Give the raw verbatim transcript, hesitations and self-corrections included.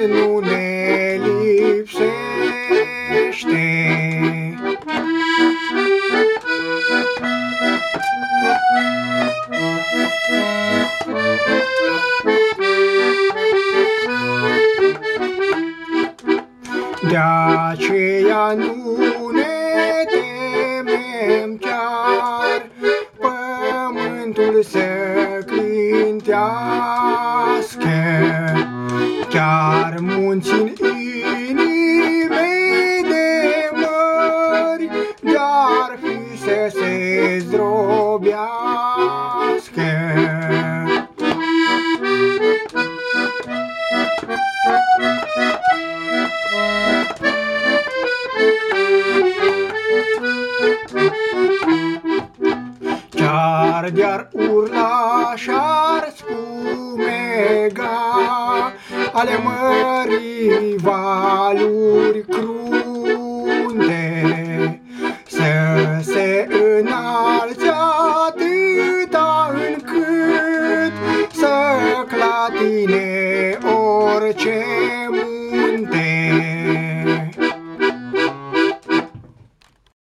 nu ne lipsește. De aceea nu ne temem chiar pământul să clintească, chiar munții inimii de mări, de-ar fi să se zdrobească. Chiar de-ar urla și-ar spumega ale mării valuri crunte, să se înalțe atâta încât să clatine orice munte.